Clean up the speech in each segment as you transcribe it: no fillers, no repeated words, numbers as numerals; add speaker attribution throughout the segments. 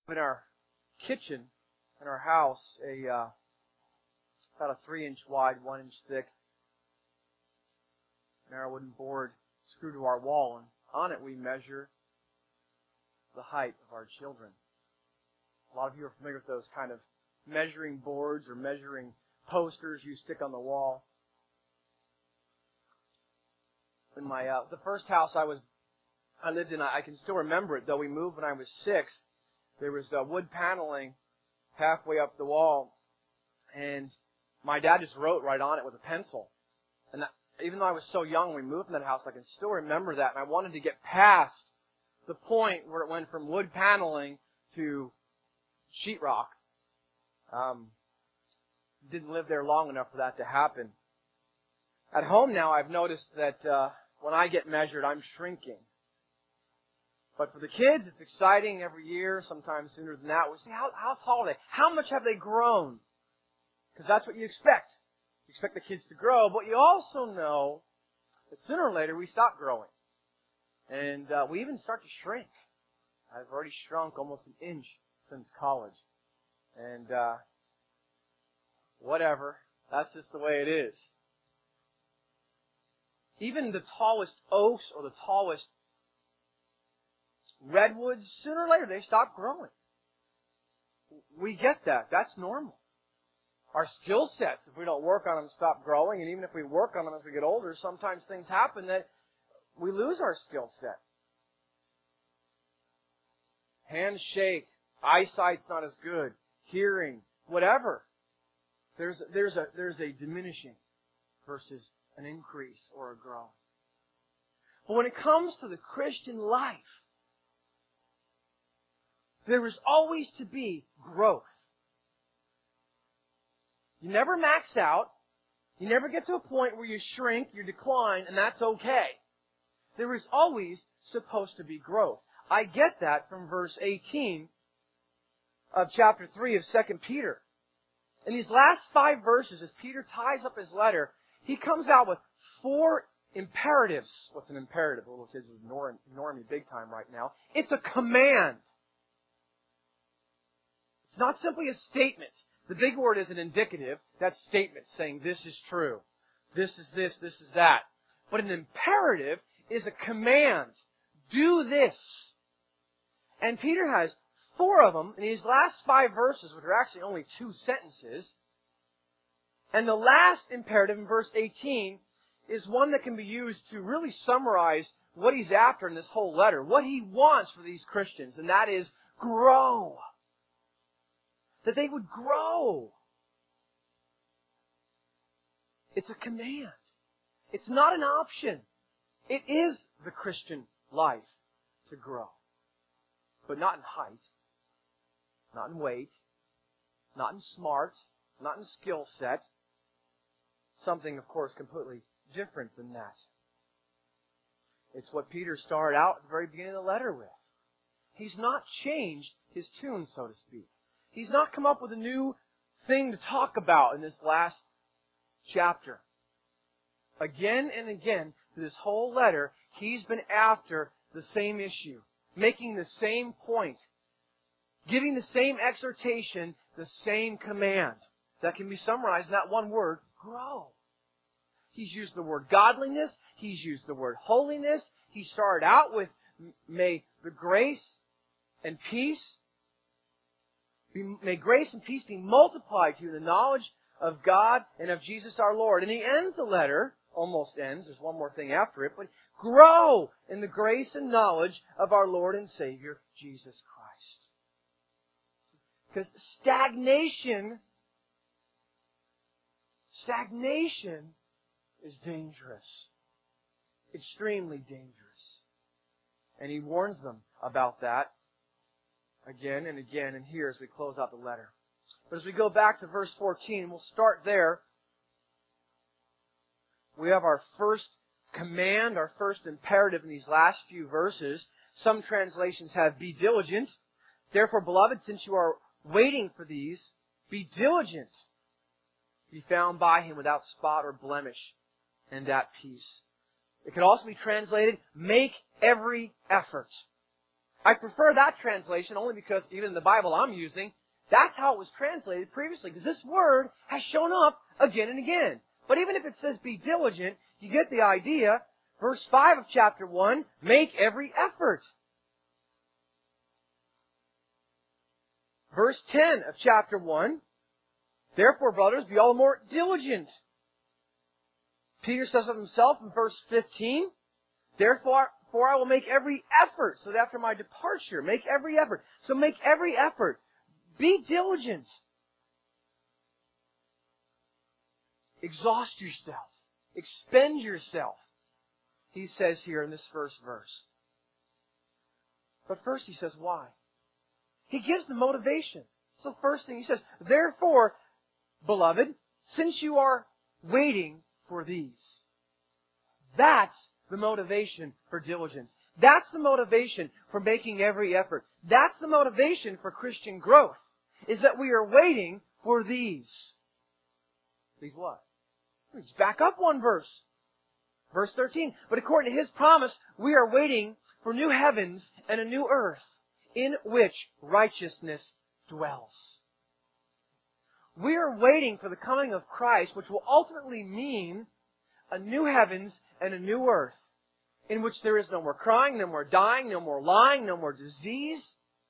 Speaker 1: In our kitchen, in our house, about a 3-inch wide, 1-inch thick narrow wooden board screwed to our wall, and on it we measure the height of our children. A lot of you are familiar with those kind of measuring boards or measuring posters you stick on the wall. In the first house I lived in, I can still remember it, though we moved when I was 6. There was wood paneling halfway up the wall, and my dad just wrote right on it with a pencil. And even though I was so young when we moved in that house, I can still remember that. And I wanted to get past the point where it went from wood paneling to sheetrock. Didn't live there long enough for that to happen. At home now, I've noticed that when I get measured, I'm shrinking. But for the kids, it's exciting every year, sometimes sooner than that. We see how tall are they? How much have they grown? Because that's what you expect. You expect the kids to grow, but you also know that sooner or later we stop growing. And we even start to shrink. I've already shrunk almost an inch since college. And whatever. That's just the way it is. Even the tallest oaks or the tallest redwoods, sooner or later they stop growing. We get that. That's normal. Our skill sets, if we don't work on them, stop growing. And even if we work on them as we get older, sometimes things happen that we lose our skill set. Hands shake. Eyesight's not as good. Hearing. Whatever. There's a diminishing versus an increase or a growth. But when it comes to the Christian life, there is always to be growth. You never max out. You never get to a point where you shrink, you decline, and that's okay. There is always supposed to be growth. I get that from verse 18 of chapter 3 of 2 Peter. In these last 5 verses, as Peter ties up his letter, he comes out with 4 imperatives. What's an imperative? The little kids are ignoring me big time right now. It's a command. It's not simply a statement. The big word is an indicative. That's statement saying this is true. This is this is that. But an imperative is a command. Do this. And Peter has 4 of them in these last 5 verses, which are actually only 2 sentences. And the last imperative in verse 18 is one that can be used to really summarize what he's after in this whole letter. What he wants for these Christians. And that is grow. That they would grow. It's a command. It's not an option. It is the Christian life to grow. But not in height, not in weight, not in smarts, not in skill set. Something, of course, completely different than that. It's what Peter started out at the very beginning of the letter with. He's not changed his tune, so to speak. He's not come up with a new thing to talk about in this last chapter. Again and again, through this whole letter, he's been after the same issue, making the same point, giving the same exhortation, the same command. That can be summarized in that one word, grow. He's used the word godliness. He's used the word holiness. He started out with, may the grace and peace May grace and peace be multiplied to you in the knowledge of God and of Jesus our Lord. And he ends the letter, almost ends, there's one more thing after it, but grow in the grace and knowledge of our Lord and Savior, Jesus Christ. Because stagnation is dangerous. Extremely dangerous. And he warns them about that again and again, and here as we close out the letter. But as we go back to verse 14, we'll start there. We have our first command, our first imperative in these last few verses. Some translations have, be diligent. Therefore, beloved, since you are waiting for these, be diligent to be found by Him without spot or blemish and at peace. It could also be translated, make every effort. I prefer that translation only because even in the Bible I'm using, that's how it was translated previously, because this word has shown up again and again. But even if it says be diligent, you get the idea. Verse 5 of chapter 1, make every effort. Verse 10 of chapter 1, therefore, brothers, be all the more diligent. Peter says of himself in verse 15, therefore I will make every effort, so that after my departure, make every effort. So make every effort. Be diligent. Exhaust yourself. Expend yourself. He says here in this first verse. But first he says why. He gives the motivation. So first thing he says, therefore, beloved, since you are waiting for these. That's the motivation for diligence. That's the motivation for making every effort. That's the motivation for Christian growth, is that we are waiting for these. These what? Let's back up one verse. Verse 13. But according to His promise, we are waiting for new heavens and a new earth, in which righteousness dwells. We are waiting for the coming of Christ, which will ultimately mean a new heavens and a new earth, in which there is no more crying, no more dying, no more lying, no more disease.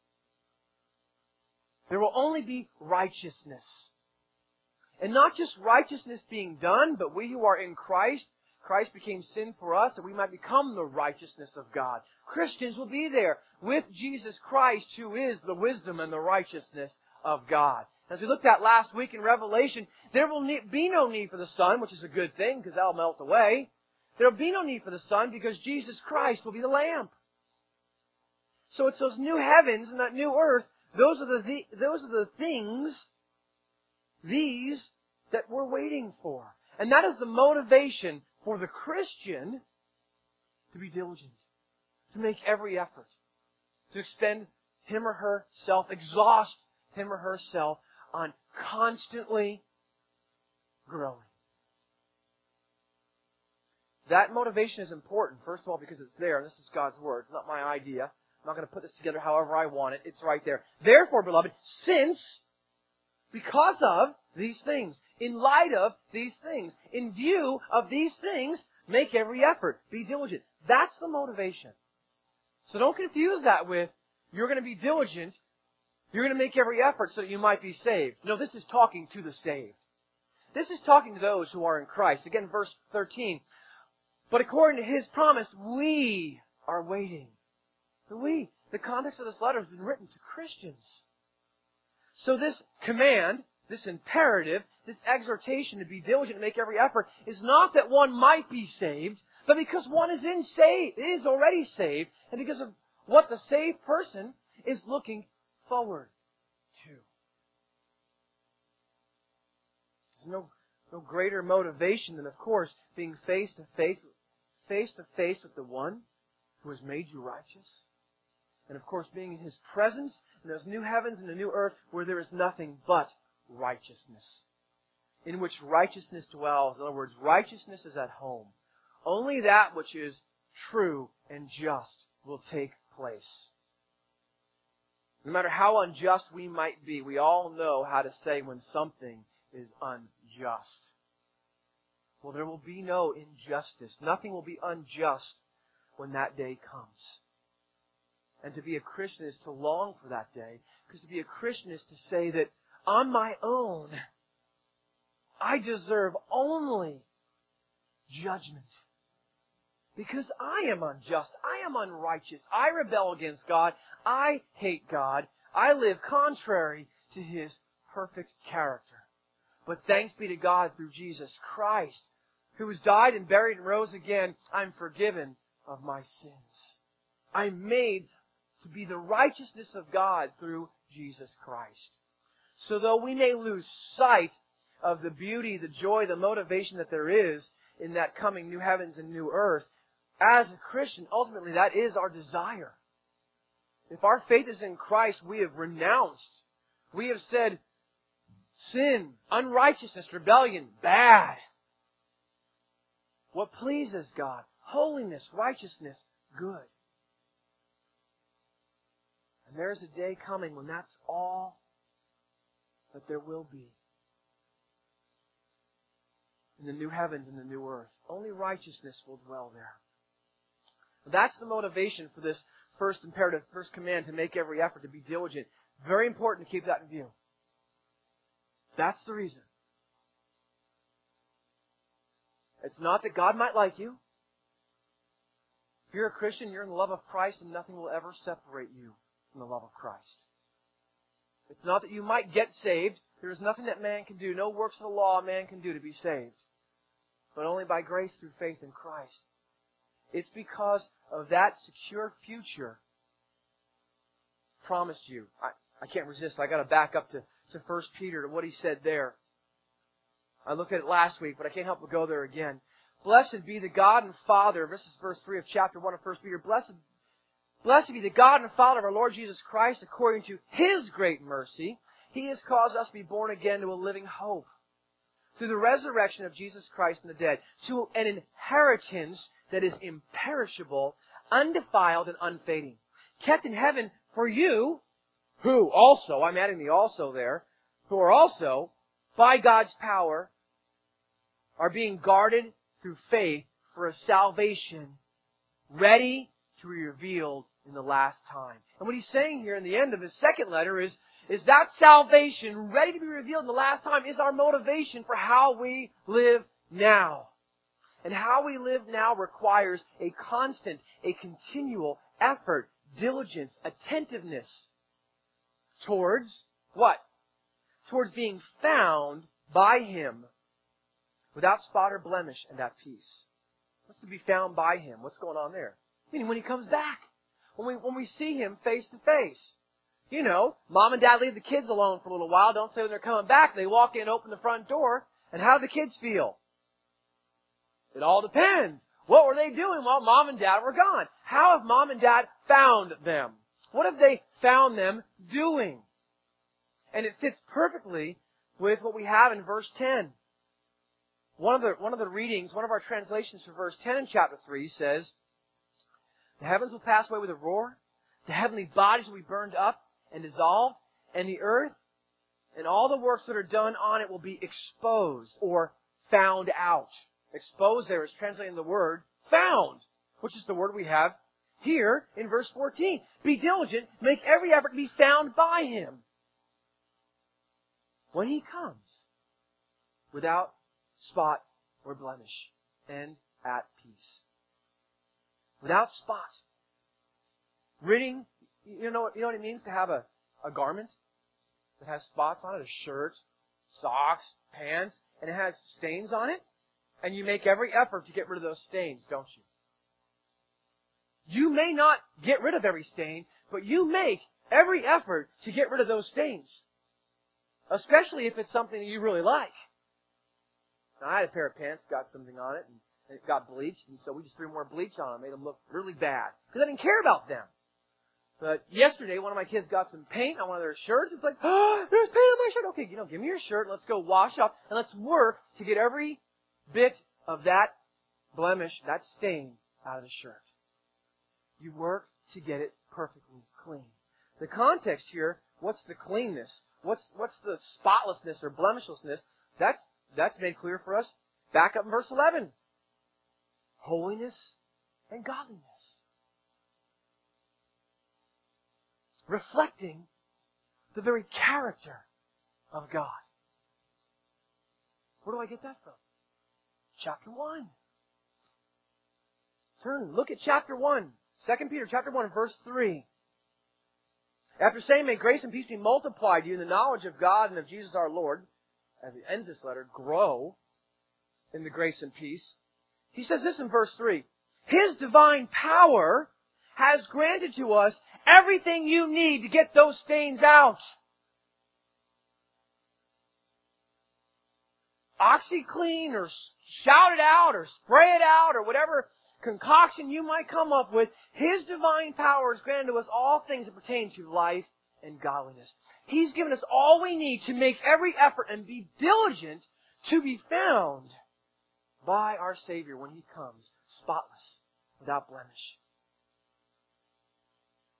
Speaker 1: There will only be righteousness. And not just righteousness being done, but we who are in Christ, Christ became sin for us, that we might become the righteousness of God. Christians will be there with Jesus Christ, who is the wisdom and the righteousness of God. As we looked at last week in Revelation, there will be no need for the sun, which is a good thing because that'll melt away. There will be no need for the sun because Jesus Christ will be the lamp. So it's those new heavens and that new earth, those are the things, these, that we're waiting for. And that is the motivation for the Christian to be diligent, to make every effort, to expend him or herself, exhaust him or herself on constantly growing. That motivation is important, first of all, because it's there, and this is God's Word. It's not my idea. I'm not going to put this together however I want it. It's right there. Therefore, beloved, because of these things, in light of these things, in view of these things, make every effort. Be diligent. That's the motivation. So don't confuse that with, you're going to be diligent, you're going to make every effort so that you might be saved. No, this is talking to the saved. This is talking to those who are in Christ. Again, verse 13. But according to His promise, we are waiting. The context of this letter has been written to Christians. So this command, this imperative, this exhortation to be diligent and make every effort is not that one might be saved, but because one is already saved, and because of what the saved person is looking forward to. There's no greater motivation than, of course, being face to face with the one who has made you righteous. And, of course, being in His presence in those new heavens and the new earth where there is nothing but righteousness, in which righteousness dwells. In other words, righteousness is at home. Only that which is true and just will take place. No matter how unjust we might be, we all know how to say when something is unjust. Well, there will be no injustice. Nothing will be unjust when that day comes. And to be a Christian is to long for that day. Because to be a Christian is to say that on my own, I deserve only judgment. Because I am unjust. I am unrighteous. I rebel against God. I hate God. I live contrary to His perfect character. But thanks be to God through Jesus Christ, who has died and buried and rose again, I'm forgiven of my sins. I'm made to be the righteousness of God through Jesus Christ. So though we may lose sight of the beauty, the joy, the motivation that there is in that coming new heavens and new earth, as a Christian, ultimately that is our desire. If our faith is in Christ, we have renounced. We have said, sin, unrighteousness, rebellion, bad. What pleases God? Holiness, righteousness, good. And there's a day coming when that's all that there will be. In the new heavens and the new earth. Only righteousness will dwell there. That's the motivation for this first imperative, first command, to make every effort, to be diligent. Very important to keep that in view. That's the reason. It's not that God might like you. If you're a Christian, you're in the love of Christ, and nothing will ever separate you from the love of Christ. It's not that you might get saved. There is nothing that man can do, no works of the law man can do to be saved, but only by grace through faith in Christ. It's because of that secure future promised you. I can't resist. I got to back up to 1 Peter, to what he said there. I looked at it last week, but I can't help but go there again. Blessed be the God and Father, this is verse 3 of chapter 1 of 1 Peter. Blessed be the God and Father of our Lord Jesus Christ, according to His great mercy. He has caused us to be born again to a living hope, through the resurrection of Jesus Christ from the dead, to an inheritance that is imperishable, undefiled, and unfading, kept in heaven for you, who also, I'm adding the also there, who are also, by God's power, are being guarded through faith for a salvation ready to be revealed in the last time. And what he's saying here in the end of his second letter is that salvation ready to be revealed in the last time is our motivation for how we live now. And how we live now requires a constant, a continual effort, diligence, attentiveness towards what? Towards being found by Him without spot or blemish and at peace. What's to be found by Him? What's going on there? Meaning when He comes back. When we see Him face to face. You know, mom and dad leave the kids alone for a little while. Don't say when they're coming back. They walk in, open the front door, and how do the kids feel? It all depends. What were they doing while mom and dad were gone? How have mom and dad found them? What have they found them doing? And it fits perfectly with what we have in verse 10. One of the readings, one of our translations for verse 10 in chapter 3 says, the heavens will pass away with a roar, the heavenly bodies will be burned up and dissolved, and the earth and all the works that are done on it will be exposed or found out. Exposed there is translating the word found, which is the word we have here in verse 14. Be diligent, make every effort to be found by Him when He comes, without spot or blemish, and at peace. Without spot. Ridding, you know what it means to have a garment that has spots on it, a shirt, socks, pants, and it has stains on it? And you make every effort to get rid of those stains, don't you? You may not get rid of every stain, but you make every effort to get rid of those stains. Especially if it's something that you really like. Now, I had a pair of pants, got something on it, and it got bleached, and so we just threw more bleach on them, made them look really bad. Because I didn't care about them. But yesterday, one of my kids got some paint on one of their shirts. It's like, oh, there's paint on my shirt. Okay, give me your shirt, and let's go wash off, and let's work to get every bit of that blemish, that stain, out of the shirt. You work to get it perfectly clean. The context here, what's the cleanness? What's the spotlessness or blemishlessness? That's made clear for us. Back up in verse 11. Holiness and godliness. Reflecting the very character of God. Where do I get that from? Chapter 1. Look at chapter 1. 2 Peter chapter 1, verse 3. After saying, may grace and peace be multiplied to you in the knowledge of God and of Jesus our Lord, as he ends this letter, grow in the grace and peace. He says this in verse 3. His divine power has granted to us everything you need to get those stains out. OxyClean or shout it out or spray it out or whatever concoction you might come up with, His divine power has granted to us all things that pertain to life and godliness. He's given us all we need to make every effort and be diligent to be found by our Savior when He comes, spotless, without blemish.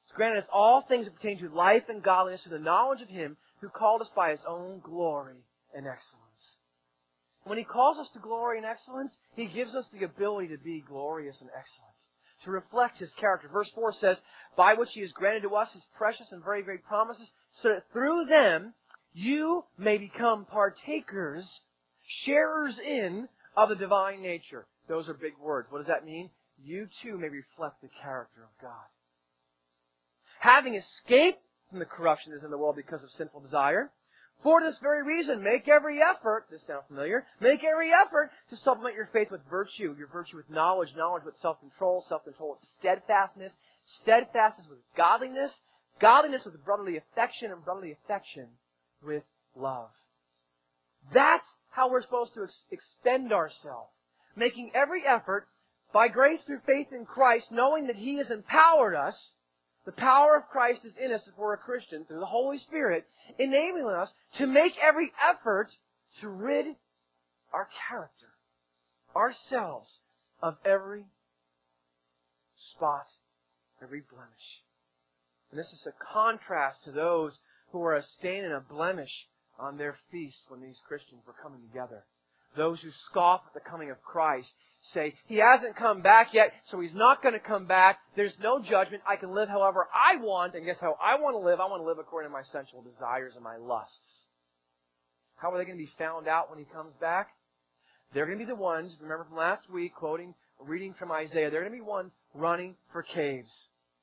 Speaker 1: He's granted us all things that pertain to life and godliness through the knowledge of Him who called us by His own glory and excellence. When He calls us to glory and excellence, He gives us the ability to be glorious and excellent, to reflect His character. Verse 4 says, by which He has granted to us His precious and very great promises, so that through them you may become partakers, sharers in, of the divine nature. Those are big words. What does that mean? You too may reflect the character of God. Having escaped from the corruption that is in the world because of sinful desire, for this very reason, make every effort, this sounds familiar, make every effort to supplement your faith with virtue, your virtue with knowledge, knowledge with self-control, self-control with steadfastness, steadfastness with godliness, godliness with brotherly affection, and brotherly affection with love. That's how we're supposed to expend ourselves, making every effort by grace through faith in Christ, knowing that He has empowered us. The power of Christ is in us if we're a Christian through the Holy Spirit, enabling us to make every effort to rid our character, ourselves, of every spot, every blemish. And this is a contrast to those who are a stain and a blemish on their feast when these Christians were coming together. Those who scoff at the coming of Christ say, He hasn't come back yet, so He's not going to come back. There's no judgment. I can live however I want. And guess how I want to live? I want to live according to my sensual desires and my lusts. How are they going to be found out when He comes back? They're going to be the ones, remember from last week, reading from Isaiah, they're going to be ones running for caves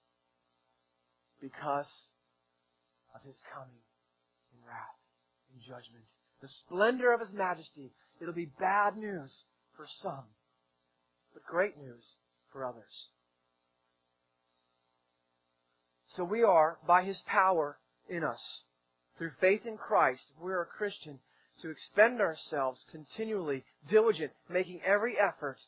Speaker 1: because of His coming in wrath, in judgment. The splendor of His majesty. It'll be bad news for some, but great news for others. So we are, by His power in us, through faith in Christ, if we're a Christian, to expend ourselves continually, diligent, making every effort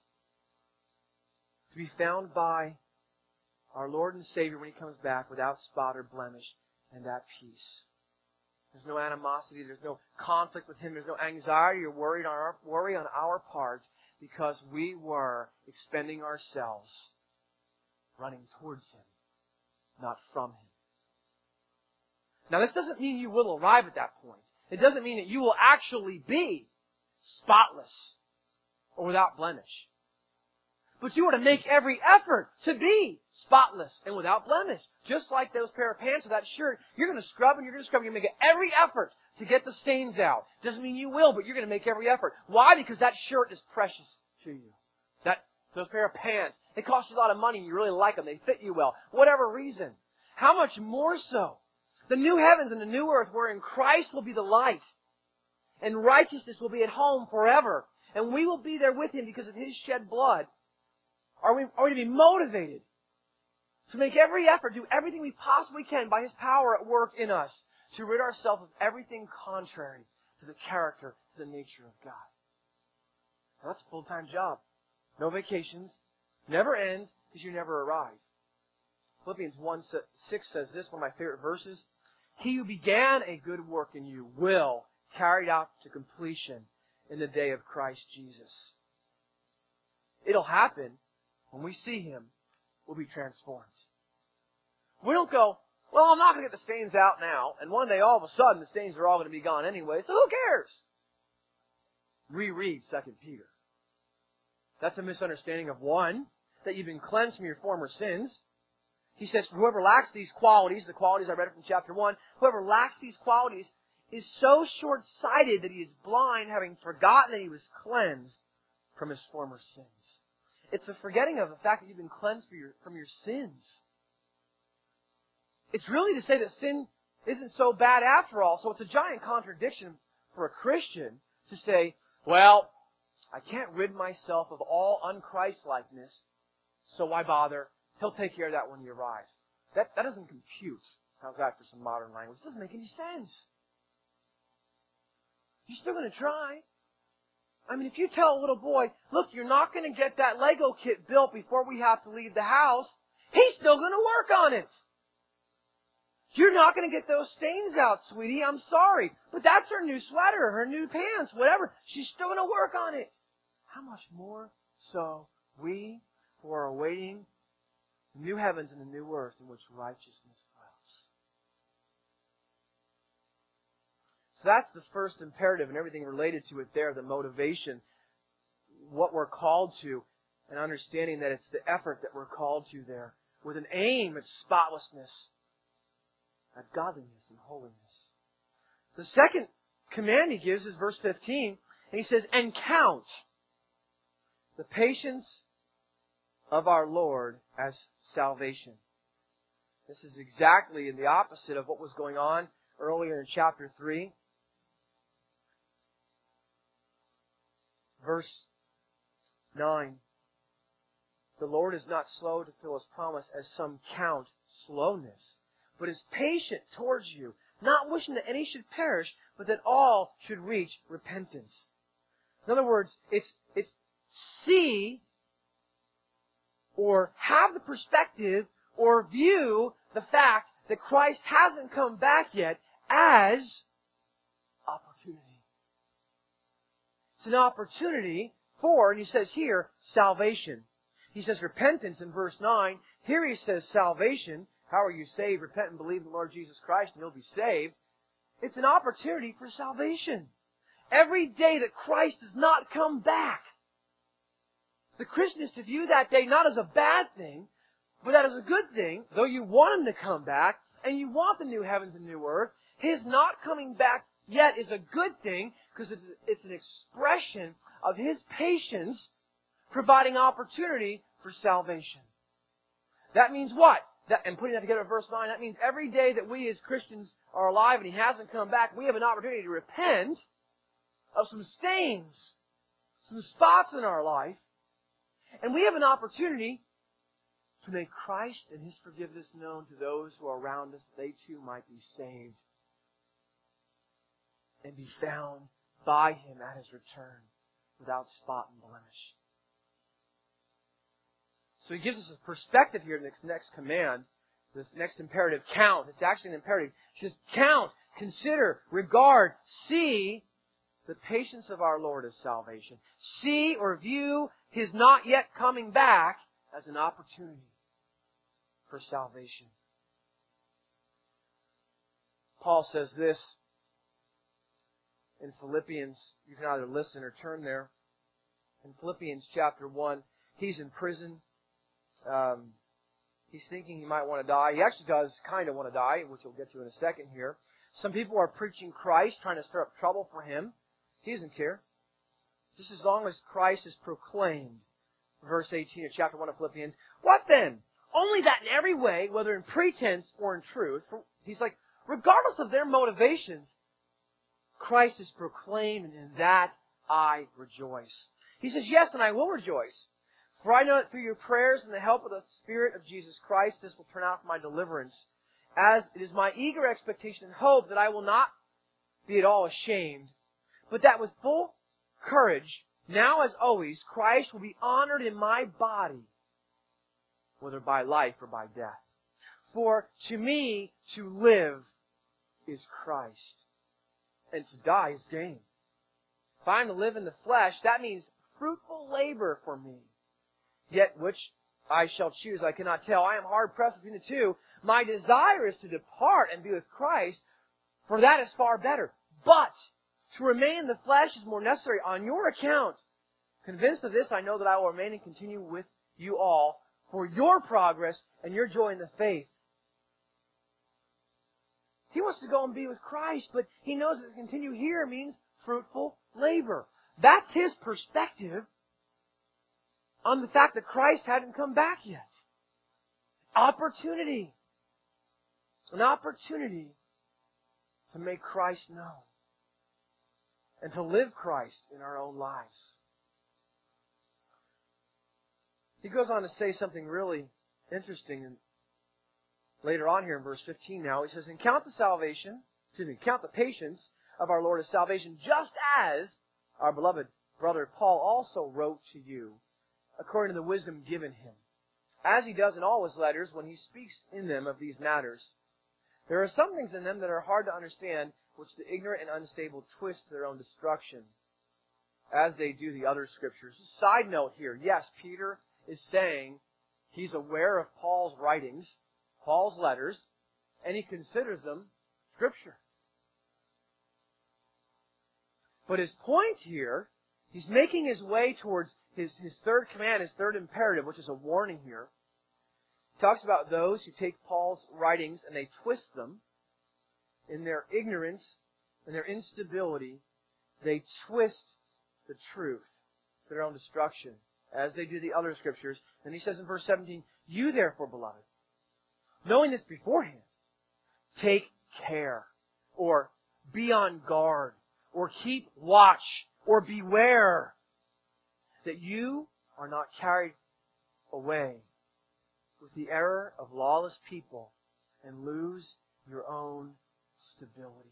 Speaker 1: to be found by our Lord and Savior when He comes back without spot or blemish and at peace. There's no animosity. There's no conflict with Him. There's no anxiety or worry on our part because we were expending ourselves running towards Him, not from Him. Now, this doesn't mean you will arrive at that point. It doesn't mean that you will actually be spotless or without blemish. But you are to make every effort to be spotless and without blemish. Just like those pair of pants or that shirt, you're going to scrub and you're going to scrub. You're going to make every effort to get the stains out. Doesn't mean you will, but you're going to make every effort. Why? Because that shirt is precious to you. Those pair of pants, they cost you a lot of money and you really like them. They fit you well. Whatever reason. How much more so? The new heavens and the new earth wherein Christ will be the light and righteousness will be at home forever. And we will be there with Him because of His shed blood. Are we to be motivated to make every effort, do everything we possibly can by His power at work in us to rid ourselves of everything contrary to the character, to the nature of God? Now, that's a full-time job. No vacations. Never ends because you never arrive. Philippians 1:6 says this, one of my favorite verses. He who began a good work in you will carry it out to completion in the day of Christ Jesus. It'll happen. When we see Him, we'll be transformed. We don't go, well, I'm not going to get the stains out now, and one day all of a sudden the stains are all going to be gone anyway, so who cares? Reread 2 Peter. That's a misunderstanding of one, that you've been cleansed from your former sins. He says, for whoever lacks these qualities, the qualities I read from chapter 1, whoever lacks these qualities is so short-sighted that he is blind, having forgotten that he was cleansed from his former sins. It's a forgetting of the fact that you've been cleansed from your sins. It's really to say that sin isn't so bad after all. So it's a giant contradiction for a Christian to say, well, I can't rid myself of all unChristlikeness, so why bother? He'll take care of that when He arrives. That doesn't compute. How's that for some modern language? It doesn't make any sense. You're still going to try. I mean, if you tell a little boy, look, you're not going to get that Lego kit built before we have to leave the house, he's still going to work on it. You're not going to get those stains out, sweetie. I'm sorry. But that's her new sweater, her new pants, whatever. She's still going to work on it. How much more so we who are awaiting The new heavens and the new earth in which righteousness dwells. So that's the first imperative and everything related to it there, the motivation, what we're called to, and understanding that it's the effort that we're called to there, with an aim at spotlessness, at godliness and holiness. The second command he gives is verse 15, and he says, and count the patience of our Lord as salvation. This is exactly the opposite of what was going on earlier in chapter 3. Verse 9. The Lord is not slow to fulfill His promise, as some count slowness, but is patient towards you, not wishing that any should perish, but that all should reach repentance. In other words, it's see or have the perspective or view the fact that Christ hasn't come back yet as opportunity. It's an opportunity for, and he says here, salvation. He says repentance in verse 9. Here he says salvation. How are you saved? Repent and believe in the Lord Jesus Christ and you'll be saved. It's an opportunity for salvation. Every day that Christ does not come back, the Christian is to view that day not as a bad thing, but that as a good thing, though you want Him to come back, and you want the new heavens and new earth. His not coming back yet is a good thing, because it's an expression of His patience, providing opportunity for salvation. That means what? And putting that together in verse 9, that means every day that we as Christians are alive and He hasn't come back, we have an opportunity to repent of some stains, some spots in our life, and we have an opportunity to make Christ and His forgiveness known to those who are around us, that they too might be saved and be found by Him at His return without spot and blemish. So he gives us a perspective here in this next command, this next imperative, count. It's actually an imperative. He says, count, consider, regard, see the patience of our Lord as salvation. See or view His not yet coming back as an opportunity for salvation. Paul says this in Philippians. You can either listen or turn there. In Philippians chapter 1, he's in prison. He's thinking he might want to die. He actually does kind of want to die, which we'll get to in a second here. Some people are preaching Christ, trying to stir up trouble for him. He doesn't care. Just as long as Christ is proclaimed. Verse 18 of chapter 1 of Philippians. What then? Only that in every way, whether in pretense or in truth, he's like, regardless of their motivations, Christ is proclaimed, and in that I rejoice. He says, yes, and I will rejoice. For I know that through your prayers and the help of the Spirit of Jesus Christ, this will turn out for my deliverance. As it is my eager expectation and hope that I will not be at all ashamed, but that with full courage, now as always, Christ will be honored in my body, whether by life or by death. For to me, to live is Christ, and to die is gain. If I am to live in the flesh, that means fruitful labor for me. Yet which I shall choose, I cannot tell. I am hard pressed between the two. My desire is to depart and be with Christ, for that is far better. But to remain in the flesh is more necessary on your account. Convinced of this, I know that I will remain and continue with you all for your progress and your joy in the faith. He wants to go and be with Christ, but he knows that to continue here means fruitful labor. That's his perspective on the fact that Christ hadn't come back yet. Opportunity. An opportunity to make Christ known and to live Christ in our own lives. He goes on to say something really interesting and later on here in verse 15 now. He says, and count the patience of our Lord as salvation, just as our beloved brother Paul also wrote to you, according to the wisdom given him, as he does in all his letters when he speaks in them of these matters. There are some things in them that are hard to understand, which the ignorant and unstable twist to their own destruction, as they do the other scriptures. Side note here, yes, Peter is saying He's aware of Paul's writings, Paul's letters, and he considers them Scripture. But his point here, he's making his way towards his third command, his third imperative, which is a warning here. He talks about those who take Paul's writings and they twist them in their ignorance and their instability. They twist the truth to their own destruction, as they do the other Scriptures. And he says in verse 17, "You therefore, beloved, knowing this beforehand, take care," or be on guard, or keep watch, or beware, that you are not carried away with the error of lawless people and lose your own stability.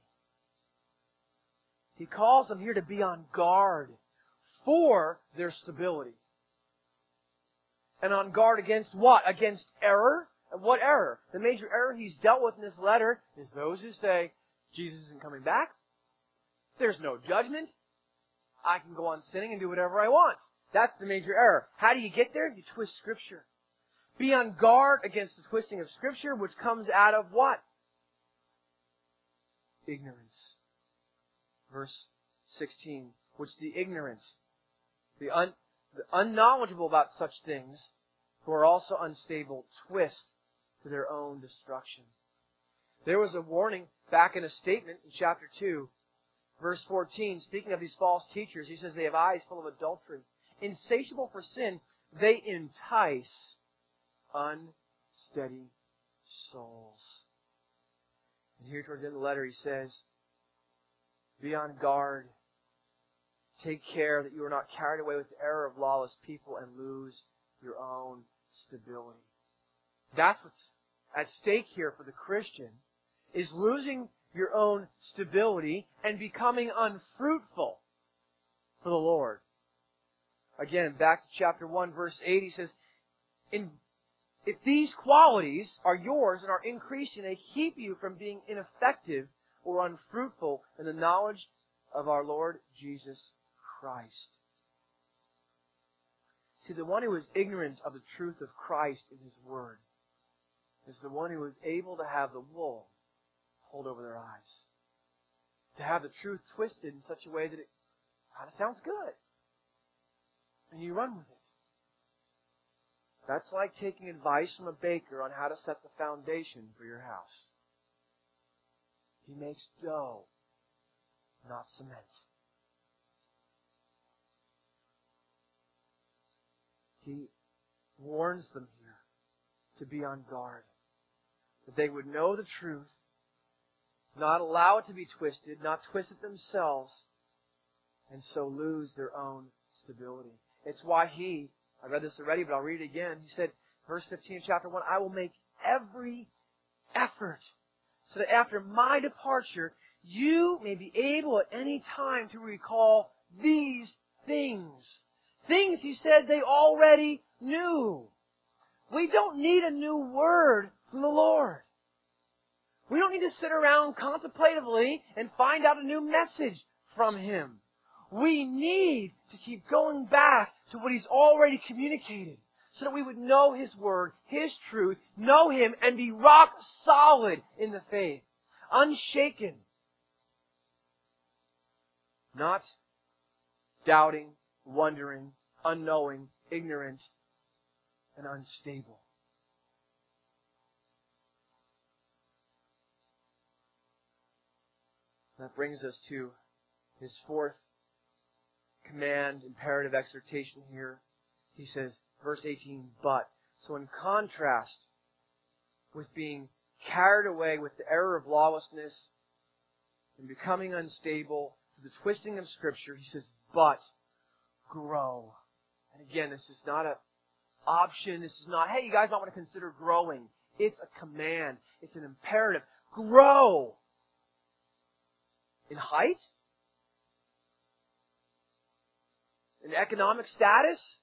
Speaker 1: He calls them here to be on guard for their stability. And on guard against what? Against error? And what error? The major error he's dealt with in this letter is those who say, Jesus isn't coming back. There's no judgment. I can go on sinning and do whatever I want. That's the major error. How do you get there? You twist Scripture. Be on guard against the twisting of Scripture, which comes out of what? Ignorance. Verse 16, which the ignorant, the unknowledgeable about such things, who are also unstable, twist to their own destruction. There was a warning back in a statement in chapter 2, verse 14, speaking of these false teachers. He says they have eyes full of adultery. Insatiable for sin, they entice unsteady souls. And here towards the end of the letter he says, be on guard. Take care that you are not carried away with the error of lawless people and lose your own stability. That's what's at stake here for the Christian, is losing your own stability and becoming unfruitful for the Lord. Again, back to chapter 1, verse 8, he says, if these qualities are yours and are increasing, they keep you from being ineffective or unfruitful in the knowledge of our Lord Jesus Christ. See, the one who is ignorant of the truth of Christ in His Word is the one who is able to have the wool pulled over their eyes. To have the truth twisted in such a way that it kind of sounds good. And you run with it. That's like taking advice from a baker on how to set the foundation for your house. He makes dough, not cement. He warns them here to be on guard. That they would know the truth, not allow it to be twisted, not twist it themselves, and so lose their own stability. It's why I read this already, but I'll read it again. He said, verse 15 of chapter 1, I will make every effort so that after my departure, you may be able at any time to recall these things. Things, he said, they already knew. We don't need a new word from the Lord. We don't need to sit around contemplatively and find out a new message from Him. We need to keep going back to what He's already communicated so that we would know His Word, His truth, know Him, and be rock solid in the faith. Unshaken. Not doubting, wondering, unknowing, ignorant, and unstable. That brings us to his fourth command, imperative exhortation here. He says, verse 18, but. So in contrast with being carried away with the error of lawlessness and becoming unstable to the twisting of Scripture, he says, but grow. And again, this is not an option. This is not, hey, you guys might want to consider growing. It's a command. It's an imperative. Grow. In height? In economic status?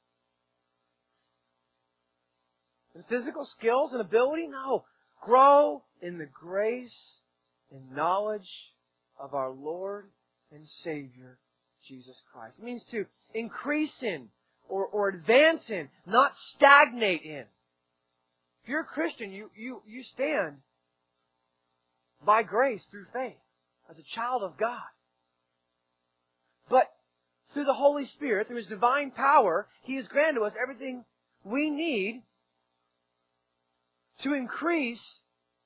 Speaker 1: In physical skills and ability? No. Grow in the grace and knowledge of our Lord and Savior, Jesus Christ. It means to increase in or advance in, not stagnate in. If you're a Christian, you stand by grace through faith as a child of God. But through the Holy Spirit, through His divine power, He has granted to us everything we need to increase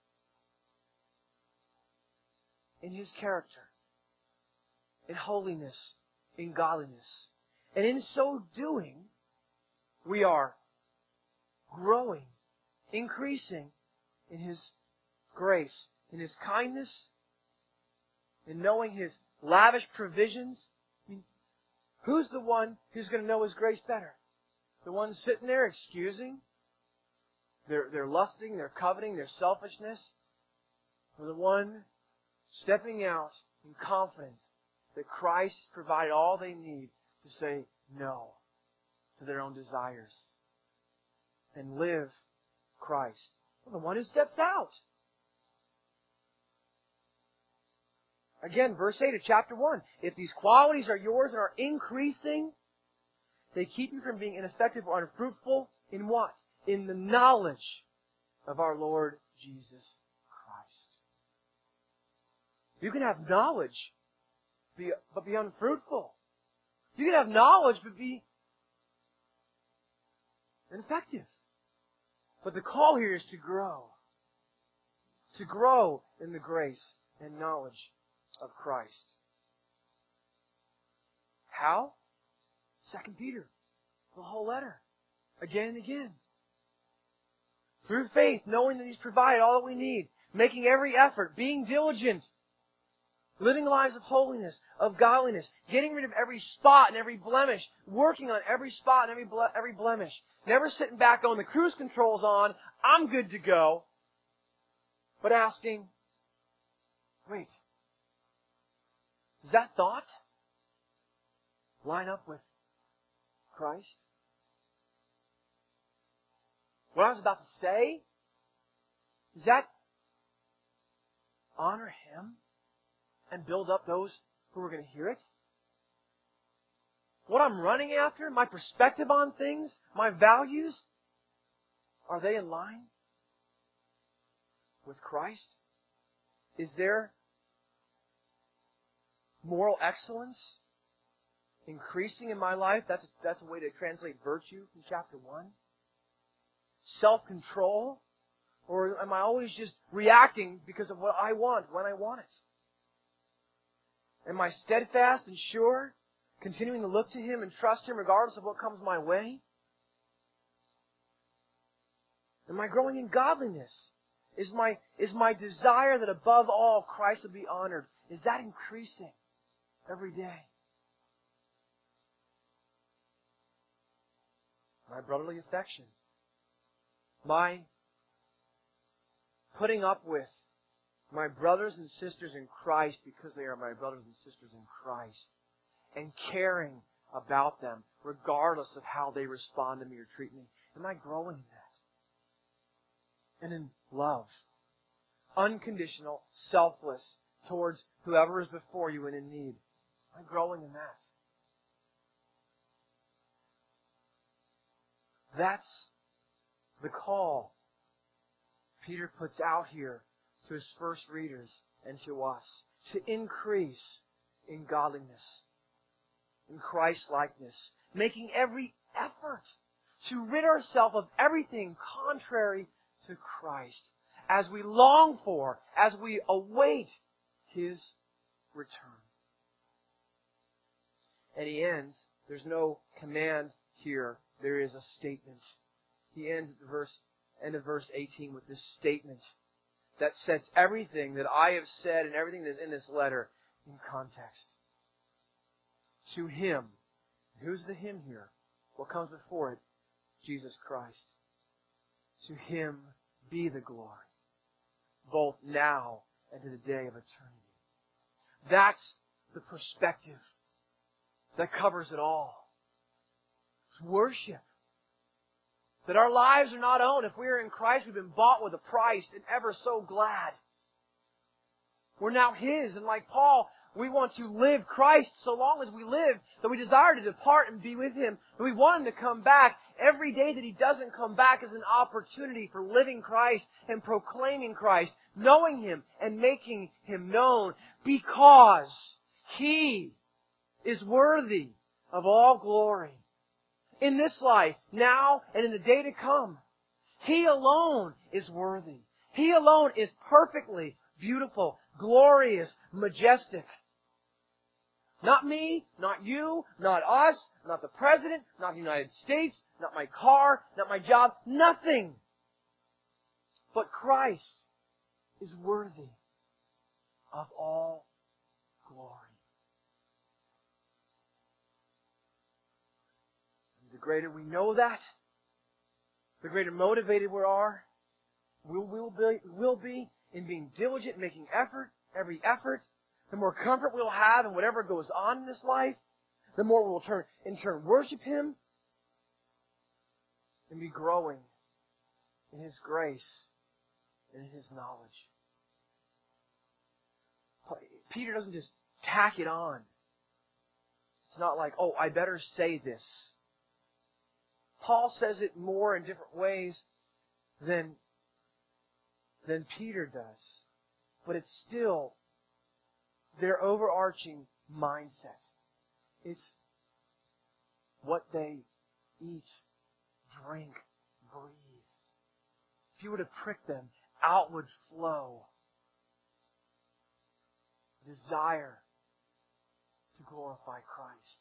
Speaker 1: in His character, in holiness, in godliness. And in so doing, we are growing, increasing in His grace, in His kindness, in knowing His lavish provisions. I mean, who's the one who's going to know His grace better? The one sitting there excusing their lusting, their coveting, their selfishness? Or the one stepping out in confidence that Christ has provided all they need to say no to their own desires and live Christ? Well, the one who steps out. Again, verse 8 of chapter 1. If these qualities are yours and are increasing, they keep you from being ineffective or unfruitful in what? In the knowledge of our Lord Jesus Christ. You can have knowledge, but be unfruitful. You can have knowledge, but be ineffective. But the call here is to grow. To grow in the grace and knowledge of Christ. How? 2 Peter, the whole letter, again and again. Through faith, knowing that He's provided all that we need, making every effort, being diligent, living lives of holiness, of godliness, getting rid of every spot and every blemish, working on every spot and every blemish, never sitting back going, the cruise control's on, I'm good to go, but asking, wait, does that thought line up with Christ? What I was about to say, does that honor Him and build up those who are going to hear it? What I'm running after, my perspective on things, my values, are they in line with Christ? Is there moral excellence increasing in my life? That's a way to translate virtue from chapter 1. Self-control? Or am I always just reacting because of what I want, when I want it? Am I steadfast and sure, continuing to look to Him and trust Him regardless of what comes my way? Am I growing in godliness? Is my desire that above all Christ would be honored, is that increasing every day? My brotherly affection, my putting up with my brothers and sisters in Christ because they are my brothers and sisters in Christ, and caring about them regardless of how they respond to me or treat me. Am I growing in that? And in love. Unconditional, selfless towards whoever is before you and in need. Am I growing in that? That's the call Peter puts out here to his first readers and to us. To increase in godliness, in Christ-likeness, making every effort to rid ourselves of everything contrary to Christ as we long for, as we await His return. And he ends, there's no command here, there is a statement. He ends at the end of verse 18 with this statement that sets everything that I have said and everything that's in this letter in context. To Him. Who's the Him here? What comes before it? Jesus Christ. To Him be the glory, both now and to the day of eternity. That's the perspective that covers it all. It's worship. That our lives are not owned. If we are in Christ, we've been bought with a price, and ever so glad. We're now His, and like Paul, we want to live Christ so long as we live, that we desire to depart and be with Him, that we want Him to come back, every day that He doesn't come back is an opportunity for living Christ and proclaiming Christ, knowing Him and making Him known, because He is worthy of all glory. In this life, now and in the day to come, He alone is worthy. He alone is perfectly beautiful, glorious, majestic. Not me, not you, not us, not the President, not the United States, not my car, not my job, nothing. But Christ is worthy of all glory. And the greater we know that, the greater motivated we are, we'll be in being diligent, making every effort. The more comfort we'll have in whatever goes on in this life, the more we'll in turn worship Him and be growing in His grace and in His knowledge. Peter doesn't just tack it on. It's not like, oh, I better say this. Paul says it more in different ways than Peter does. But it's still their overarching mindset. It's what they eat, drink, breathe. If you were to prick them, out would flow desire to glorify Christ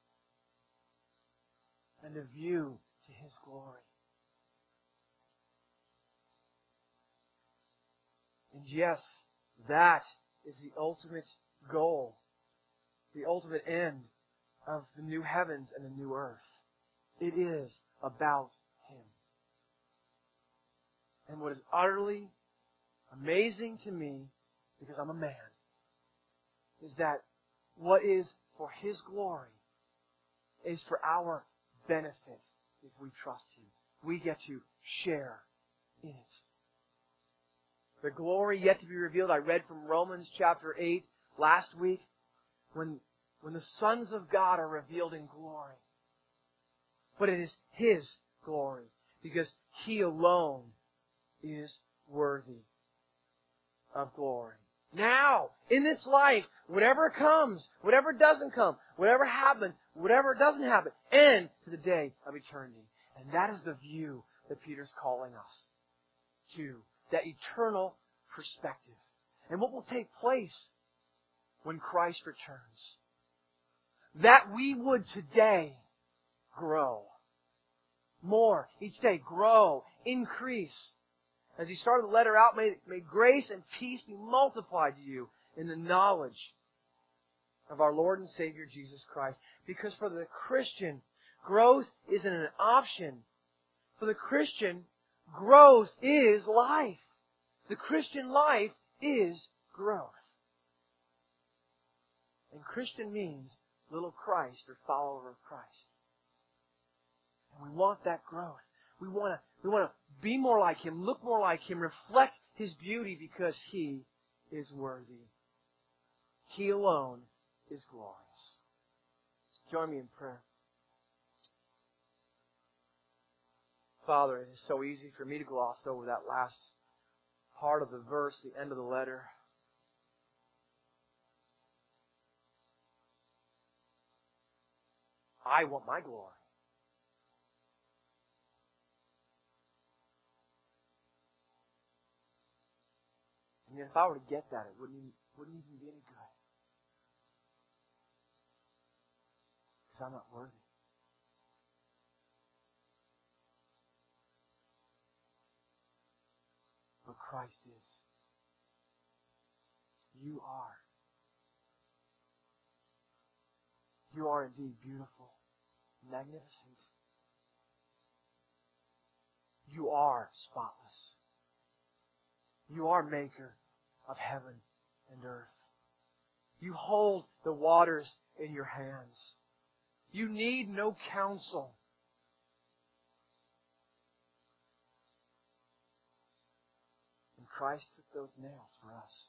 Speaker 1: and a view to His glory. And yes, that is the ultimate goal, the ultimate end of the new heavens and the new earth. It is about Him. And what is utterly amazing to me, because I'm a man, is that what is for His glory is for our benefit if we trust Him. We get to share in it. The glory yet to be revealed, I read from Romans chapter 8 last week, when the sons of God are revealed in glory. But it is His glory, because He alone is worthy of glory. Now, in this life, whatever comes, whatever doesn't come, whatever happens, whatever doesn't happen, and to the day of eternity. And that is the view that Peter's calling us to, that eternal perspective. And what will take place when Christ returns? That we would today grow. More each day, grow, increase. As he started the letter out, may grace and peace be multiplied to you in the knowledge of our Lord and Savior Jesus Christ. Because for the Christian, growth isn't an option. For the Christian, growth is life. The Christian life is growth. And Christian means little Christ or follower of Christ. And we want that growth. We want to be more like Him, look more like Him, reflect His beauty because He is worthy. He alone is glorious. Join me in prayer. Father, it is so easy for me to gloss over that last part of the verse, the end of the letter. I want my glory. And if I were to get that, it wouldn't even be any good. Because I'm not worthy. But Christ is. You are. You are indeed beautiful, magnificent. You are spotless. You are maker of heaven and earth. You hold the waters in your hands. You need no counsel. And Christ took those nails for us.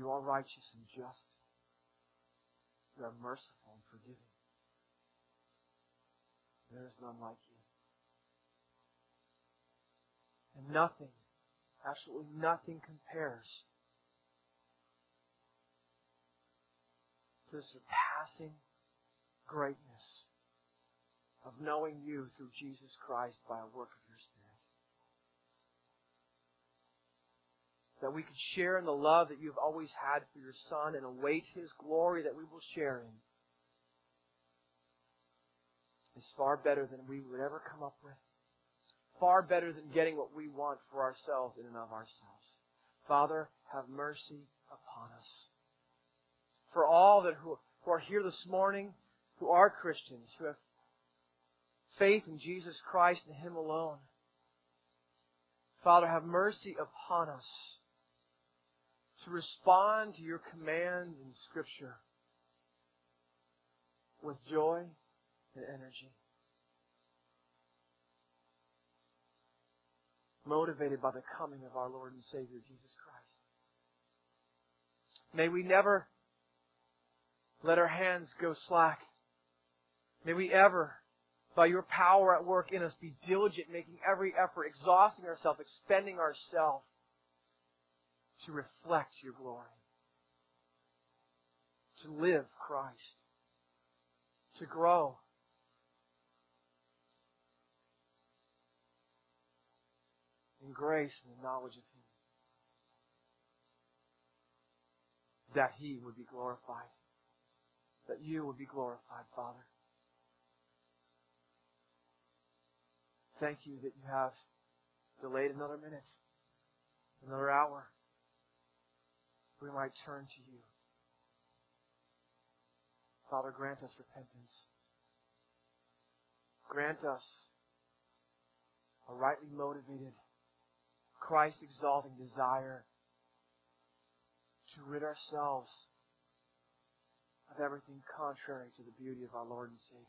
Speaker 1: You are righteous and just. You are merciful and forgiving. There is none like you. And nothing, absolutely nothing compares to the surpassing greatness of knowing you through Jesus Christ by a work of your Spirit. That we could share in the love that you've always had for your Son and await His glory that we will share in is far better than we would ever come up with. Far better than getting what we want for ourselves in and of ourselves. Father, have mercy upon us. For all that who are here this morning, who are Christians, who have faith in Jesus Christ and Him alone, Father, have mercy upon us to respond to your commands in Scripture with joy and energy. Motivated by the coming of our Lord and Savior, Jesus Christ. May we never let our hands go slack. May we ever, by your power at work in us, be diligent, making every effort, exhausting ourselves, expending ourselves to reflect your glory. To live Christ. To grow. In grace and the knowledge of Him. That He would be glorified. That you would be glorified, Father. Thank you that you have delayed another minute, another hour. We might turn to you. Father, grant us repentance. Grant us a rightly motivated, Christ-exalting desire to rid ourselves of everything contrary to the beauty of our Lord and Savior.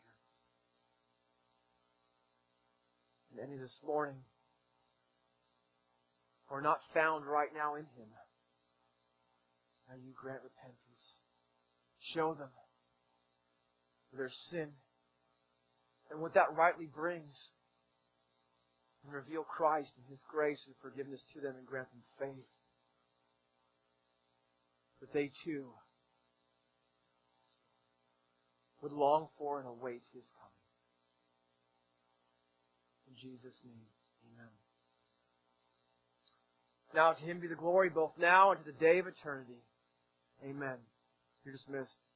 Speaker 1: And any this morning who are not found right now in Him, now you grant repentance. Show them their sin and what that rightly brings, and reveal Christ and His grace and forgiveness to them and grant them faith that they too would long for and await His coming. In Jesus' name, amen. Now to Him be the glory both now and to the day of eternity. Amen. You're dismissed.